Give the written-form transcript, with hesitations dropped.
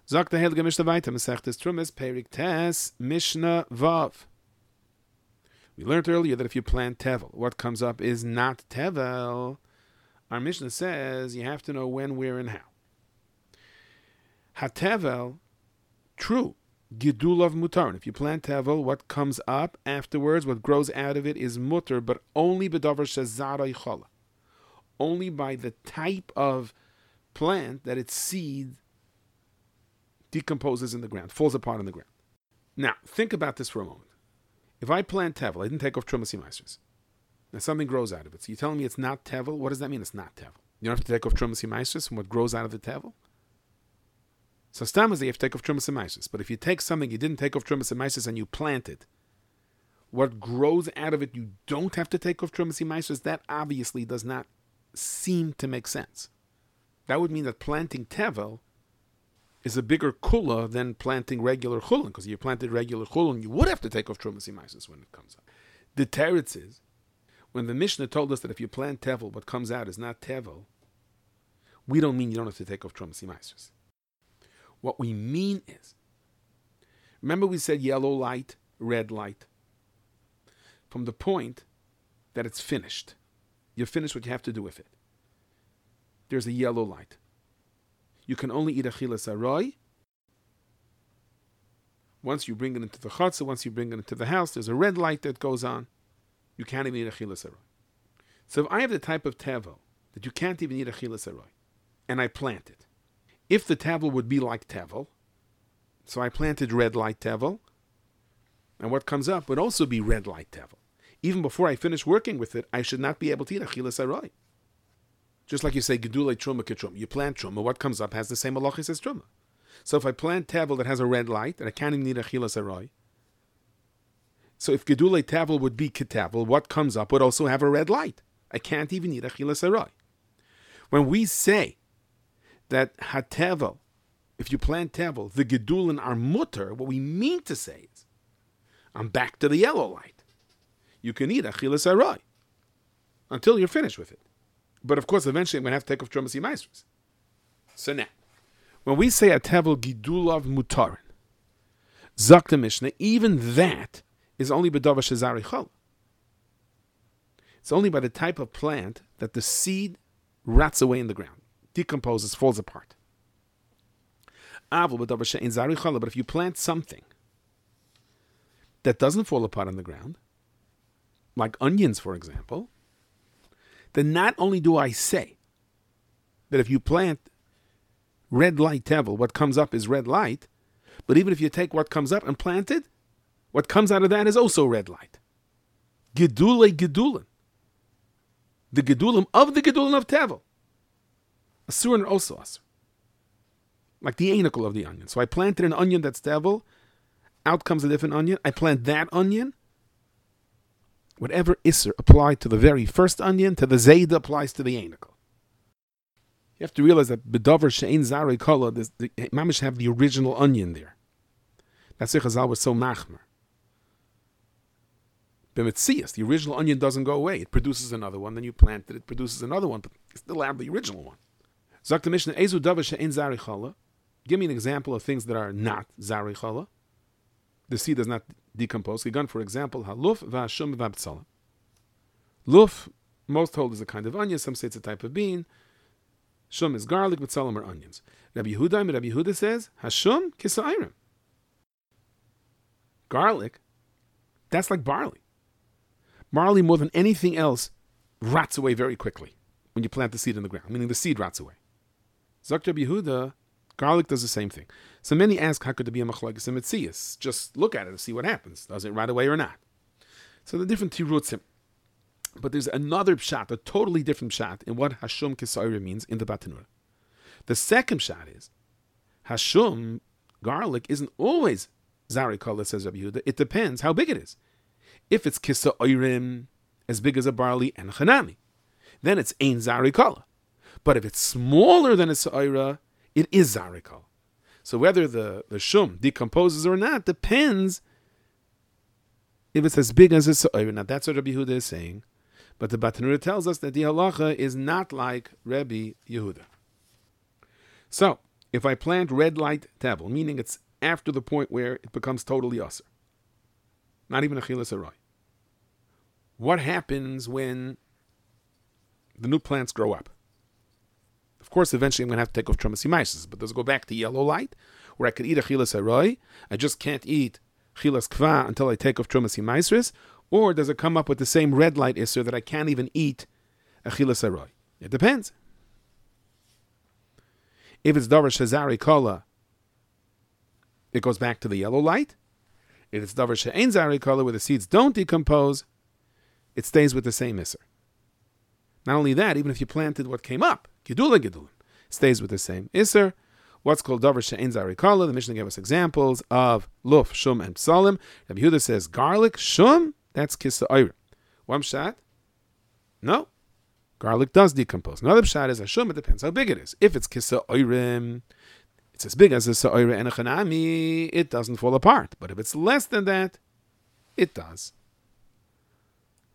Sagt der Heilige Mishnah weiter, Masechtes Trumas, Perik Tes, Mishnah Vav. We learned earlier that if you plant tevel, what comes up is not tevel. Our Mishnah says you have to know when, where, and how. Hatevel, true, gidul of mutar. If you plant tevel, what comes up afterwards, what grows out of it is mutar, but only bedavar shezara chala. Only by the type of plant that its seed decomposes in the ground, falls apart in the ground. Now, think about this for a moment. If I plant tevel, I didn't take off trumas yimaisros. Now something grows out of it. So you're telling me it's not tevel? What does that mean it's not tevel? You don't have to take off trumas yimaisros from what grows out of the tevel? So stam you have to take off trumas yimaisros. But if you take something you didn't take off trumas yimaisros and you plant it, what grows out of it you don't have to take off trumas yimaisros, that obviously does not seem to make sense. That would mean that planting tevel is a bigger kula than planting regular chulin, because if you planted regular chulin, you would have to take off trumas yimaisros when it comes up. The teretz is, when the Mishnah told us that if you plant tevel, what comes out is not tevel, we don't mean you don't have to take off trumas yimaisros. What we mean is, remember we said yellow light, red light, from the point that it's finished. You finish what you have to do with it. There's a yellow light. You can only eat achilas aroy once you bring it into the chutzah, once you bring it into the house. There's a red light that goes on. You can't even eat achilas aroy. So if I have the type of tevel that you can't even eat achilas aroy, and I plant it, if the tevel would be like tevel, so I planted red light tevel, and what comes up would also be red light tevel. Even before I finish working with it, I should not be able to eat achilas aroy. Just like you say, gedulei truma ketruma. You plant truma, what comes up has the same halachis as truma. So if I plant tevel that has a red light, and I can't even eat achilas aroy, so if gedulei tevel would be ketavel, what comes up would also have a red light. I can't even eat achilas aroy. When we say that hatevel, if you plant tevel, the gedulin are mutter, what we mean to say is, I'm back to the yellow light. You can eat achilas aroy until you're finished with it. But of course, eventually I'm going to have to take off trumas yimaisros. So now, when we say a tevel gidulav mutarin, zak the Mishnah, even that is only bedavar shezari chol. It's only by the type of plant that the seed rots away in the ground, decomposes, falls apart. Aval bedavar she'ein zari chol. But if you plant something that doesn't fall apart on the ground, like onions, for example, then not only do I say that if you plant red light tevel, what comes up is red light, but even if you take what comes up and plant it, what comes out of that is also red light. Gedulei gedulin. The gedulim of tevel. Asur and also asur. Like the anicle of the onion. So I planted an onion that's tevel, out comes a different onion, I plant that onion, whatever Isser applied to the very first onion, to the Zayda applies to the anicle. You have to realize that Bedavar She'ein Zarei Kala, the Mamish have the original onion there. That's why Chazal was so machmer. B'metzias, the original onion doesn't go away. It produces another one, then you plant it, it produces another one, but you still have the original one. Zak the Mishnah, Ezu Davar She'ein Zarei Kala. Give me an example of things that are not Zarei Kala. The seed does not decompose. Gigan, for example, haluf v'hashum v'abtzalim. Luf, most hold is a kind of onion. Some say it's a type of bean. Shum is garlic, b'tzalim are onions. Rabbi Yehuda says, hashum kisa'ayrim. Garlic, that's like barley. Barley, more than anything else, rots away very quickly when you plant the seed in the ground, meaning the seed rots away. Zok Rabbi Yehuda, garlic does the same thing. So many ask, how could there be a machlokes and metzias? Just look at it and see what happens. Does it right away or not? So the different tirutzim. But there's another pshat, a totally different pshat in what hashum kisayra means in the Batanura. The second pshat is, hashum, garlic, isn't always zari kala, says Rabbi Yehuda. It depends how big it is. If it's kisayrim, as big as a barley and a chanami, then it's ein zari kala. But if it's smaller than a sa'ira, it is zari kala. So whether the shum decomposes or not depends if it's as big as a sa'ira. Now that's what Rabbi Yehuda is saying. But the Batanura tells us that the halacha is not like Rabbi Yehuda. So, If I plant red light tevel, meaning it's after the point where it becomes totally aser, not even achilas aroy. What happens when the new plants grow up? Of course, eventually I'm going to have to take off trumas yemaisis, but does it go back to yellow light, where I could eat achilas aroy? I just can't eat chilas kva until I take off trumas yemaisis, or does it come up with the same red light iser that I can't even eat achilas aroy? It depends. If it's davar shezari kola, it goes back to the yellow light. If it's davar she'ein zari kola, where the seeds don't decompose, it stays with the same iser. Not only that, even if you planted what came up, gedula gedulim, stays with the same iser. What's called davar she'ein zari kola, the Mishnah gave us examples of luf, shum, and psalim. Rabbi Yehuda says garlic, shum, that's kisa oyrim. One shot? No. Garlic does decompose. Another pshat is ashum, it depends how big it is. If it's kisa oyrim, it's as big as a sa'oira and a chanami, it doesn't fall apart. But if it's less than that, it does.